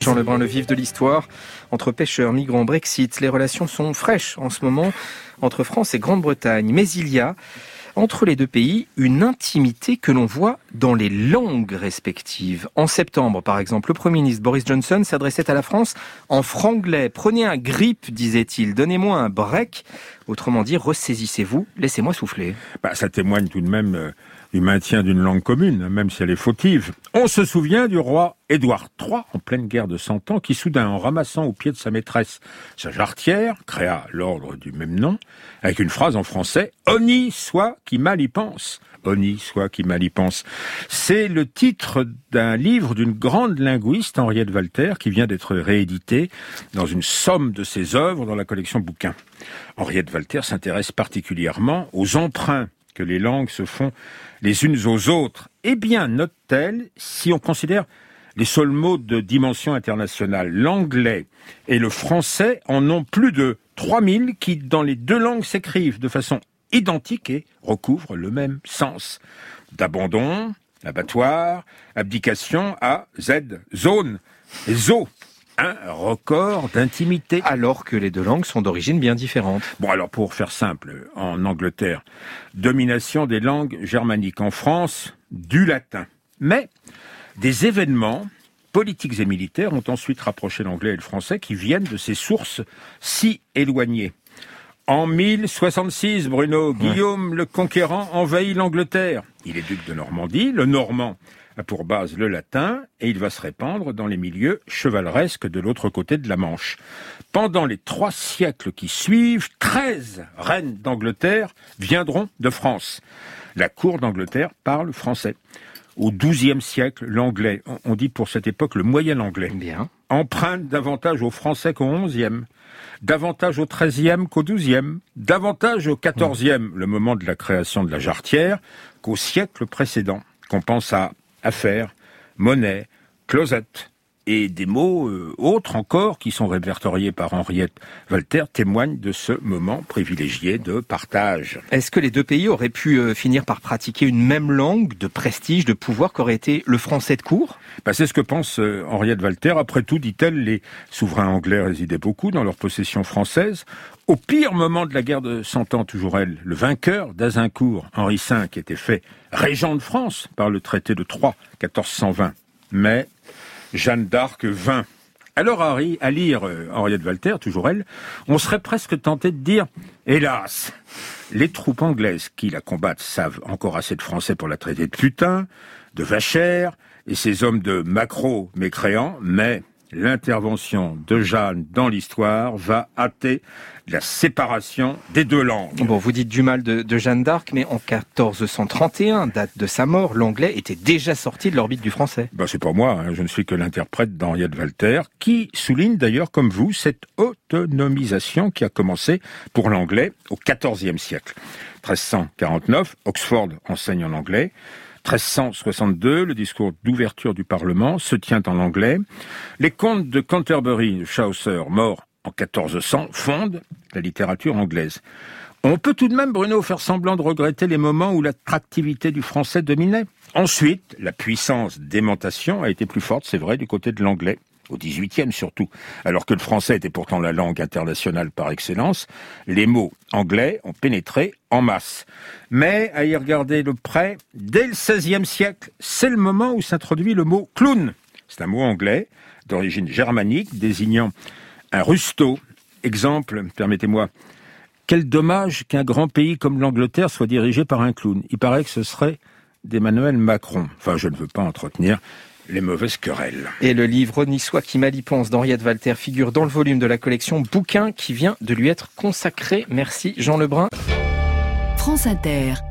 Jean Lebrun, le vif de l'histoire. Entre pêcheurs, migrants, Brexit, les relations sont fraîches en ce moment entre France et Grande-Bretagne. Mais il y a, entre les deux pays, une intimité que l'on voit dans les langues respectives. En septembre, par exemple, le Premier ministre Boris Johnson s'adressait à la France en franglais. « Prenez un grip », disait-il, « donnez-moi un break ». Autrement dit, ressaisissez-vous, laissez-moi souffler. Ça témoigne tout de même du maintien d'une langue commune, même si elle est fautive. On se souvient du roi Édouard III, en pleine guerre de 100 ans, qui soudain, en ramassant au pied de sa maîtresse sa jarretière, créa l'ordre du même nom, avec une phrase en français « Honni soit qui mal y pense ». Honni soit qui mal y pense. C'est le titre d'un livre d'une grande linguiste, Henriette Walter, qui vient d'être réédité dans une somme de ses œuvres dans la collection Bouquins. Henriette Walter s'intéresse particulièrement aux emprunts que les langues se font les unes aux autres. Eh bien, note-t-elle, si on considère les seuls mots de dimension internationale, l'anglais et le français en ont plus de 3000 qui, dans les deux langues, s'écrivent de façon identique et recouvrent le même sens. D'abandon, abattoir, abdication à Z, zone et zo. Un record d'intimité. Alors que les deux langues sont d'origine bien différente. Alors pour faire simple, en Angleterre, domination des langues germaniques. En France, du latin. Mais des événements politiques et militaires ont ensuite rapproché l'anglais et le français qui viennent de ces sources si éloignées. En 1066, Bruno, Guillaume le Conquérant envahit l'Angleterre. Il est duc de Normandie, le normand a pour base le latin et il va se répandre dans les milieux chevaleresques de l'autre côté de la Manche. Pendant les 3 siècles qui suivent, 13 reines d'Angleterre viendront de France. La cour d'Angleterre parle français. Au XIIe siècle, l'anglais, on dit pour cette époque le moyen anglais, emprunte davantage au français qu'au XIe, davantage au XIIIe qu'au XIIe, davantage au XIVe, le moment de la création de la jarretière, qu'au siècle précédent, qu'on pense à affaires, monnaie, closet, et des mots autres encore qui sont répertoriés par Henriette Walter témoignent de ce moment privilégié de partage. Est-ce que les deux pays auraient pu finir par pratiquer une même langue de prestige, de pouvoir qu'aurait été le français de cour ? C'est ce que pense Henriette Walter. Après tout, dit-elle, les souverains anglais résidaient beaucoup dans leurs possessions françaises. Au pire moment de la guerre de 100 ans, toujours elle, le vainqueur d'Azincourt, Henri V, était fait régent de France par le traité de Troyes, 1420. Mais Jeanne d'Arc vint. Alors à lire Henriette Walter, toujours elle, on serait presque tenté de dire « Hélas, les troupes anglaises qui la combattent savent encore assez de français pour la traiter de putain, de vachère, et ces hommes de maquereaux mécréants, mais l'intervention de Jeanne dans l'histoire va hâter la séparation des deux langues. » Vous dites du mal de Jeanne d'Arc, mais en 1431, date de sa mort, l'anglais était déjà sorti de l'orbite du français. C'est pas moi, je ne suis que l'interprète d'Henriette Walter, qui souligne d'ailleurs, comme vous, cette autonomisation qui a commencé pour l'anglais au XIVe siècle. 1349, Oxford enseigne en anglais. 1362, le discours d'ouverture du Parlement se tient en anglais. Les comtes de Canterbury, de Chaucer, mort en 1400, fondent la littérature anglaise. On peut tout de même, Bruno, faire semblant de regretter les moments où l'attractivité du français dominait. Ensuite, la puissance d'aimantation a été plus forte, c'est vrai, du côté de l'anglais. Au XVIIIe surtout, alors que le français était pourtant la langue internationale par excellence, les mots anglais ont pénétré en masse. Mais, à y regarder de près, dès le XVIe siècle, c'est le moment où s'introduit le mot « clown ». C'est un mot anglais, d'origine germanique, désignant un rusto. Exemple, permettez-moi, quel dommage qu'un grand pays comme l'Angleterre soit dirigé par un clown. Il paraît que ce serait d'Emmanuel Macron. Je ne veux pas entretenir les mauvaises querelles. Et le livre « Honni soit qui mal y pense » d'Henriette Walter figure dans le volume de la collection Bouquins qui vient de lui être consacré. Merci Jean Lebrun. France Inter.